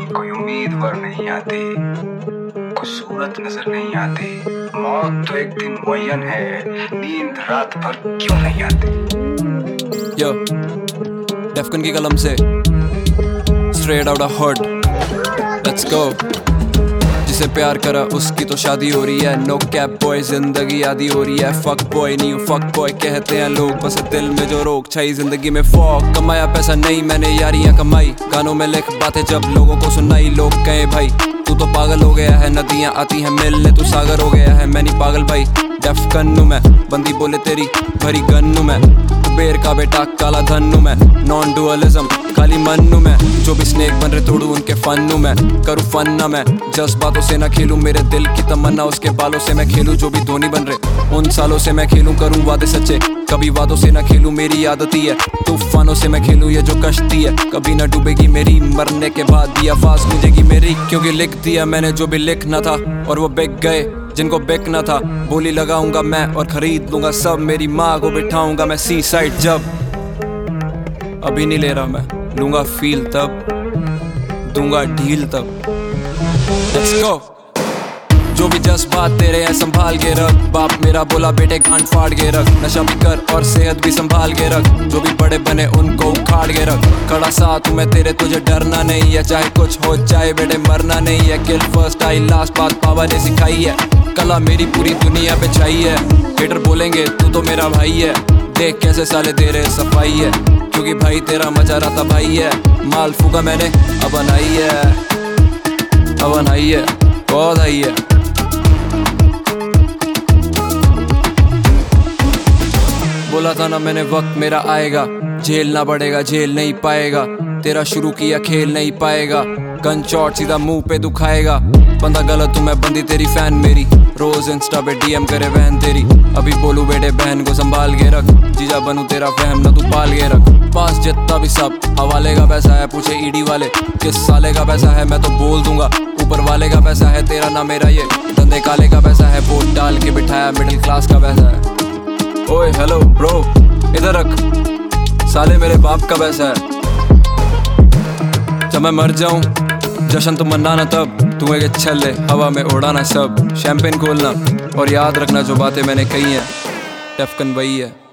कोई उम्मीदवार नहीं आती, कोई सूरत नजर नहीं आती। मौत तो एक दिन मुअय्यन है, नींद रात भर क्यों नहीं आती। यो डेफकन की कलम से straight out of heart, let's go. जिसे प्यार करा उसकी तो शादी हो रही है, नो कैप बॉय जिंदगी आधी हो रही है। फक बॉय नहीं हूँ फक बॉय कहते हैं लोग, बस दिल में जो रोक छाई जिंदगी में फॉग। कमाया पैसा नहीं मैंने यारियां कमाई, गानों में लिख बातें जब लोगों को सुनाई। लोग कहे भाई तू तो पागल हो गया है, नदियां आती हैं मिलने तू सागर हो गया है। मैं नहीं पागल भाई, डेफकन मैं, बंदी बोले तेरी भरी गन्नू मैं। कुबेर का बेटा काला धन्नू मैं, नॉन डुअलिज्म खाली मन्नू मैं। जो भी स्नेक बन रहे तोड़ू उनके फन्नू मैं, करूँ फन ना मैं। जज्बातों से ना खेलूं, मेरे दिल की तमन्ना उसके बालों से मैं खेलूं। जो भी धोनी बन रहे उन सालों से मैं खेलूं, करूँ वादे सच्चे कभी वादों से ना खेलूं। मेरी आदत ही है तूफानों से मैं खेलूं, ये जो कश्ती है कभी ना डूबेगी मेरी। मरने के बाद भी आवाज गूंजेगी मेरी, क्योंकि लिख दिया मैंने जो भी लिखना था और वो बिक गए जिनको बिकना था। बोली लगाऊंगा मैं और खरीद लूंगा सब, मेरी माँ को बिठाऊंगा मैं सी साइड जब। अभी नहीं ले रहा मैं, लूंगा फील तब, दूंगा ढील तब। Let's go। जो भी जज्बात तेरे हैं संभाल के रख, बाप मेरा बोला बेटे गांठ फाड़ के रख। नशा भी कर और सेहत भी संभाल के रख, जो भी बड़े बने उनको उखाड़ के रख। खड़ा साथ हूँ मैं तेरे, तुझे डरना नहीं है, चाहे कुछ हो जाए बेटे मरना नहीं है। किल फर्स्ट आई लास्ट बात पापा ने सिखाई है, कला मेरी पूरी दुनिया पे छाई है। हेटर बोलेंगे तू तो मेरा भाई है, देख कैसे साले दे रहे सफाई है। क्योंकि भाई तेरा मजा रहा भाई है, माल फूका मैंने अब बनाई है, अब बनाई है बहुत आई है। बोला था ना मैंने वक्त मेरा आएगा, झेलना पड़ेगा झेल नहीं पाएगा। तेरा शुरू किया खेल नहीं पाएगा, गन शॉट सीधा मुंह पे दुखाएगा। बंदा गलत हूँ मैं बंदी तेरी फैन मेरी, रोज इंस्टा पे डीएम करे बहन तेरी। अभी बोलू बेटे बहन को संभाल के रख, जीजा बनू तेरा फहम ना तू पाल के रख। पास जितना भी सब हवाले का पैसा है, पूछे ईडी वाले किस साले का पैसा है, मैं तो बोल दूंगा ऊपर वाले का पैसा है। तेरा ना मेरा ये धंधे काले का पैसा है, वोट डाल के बिठाया मिडिल क्लास का पैसा है। ओए हेलो ब्रो इधर रख, साले मेरे बाप का पैसा है। जब मैं मर जाऊं जश्न तो मनाना तब, तू एक छल्ले हवा में उड़ाना सब। शैंपेन खोलना और याद रखना जो बातें मैंने कही हैं, डेफकन वही है।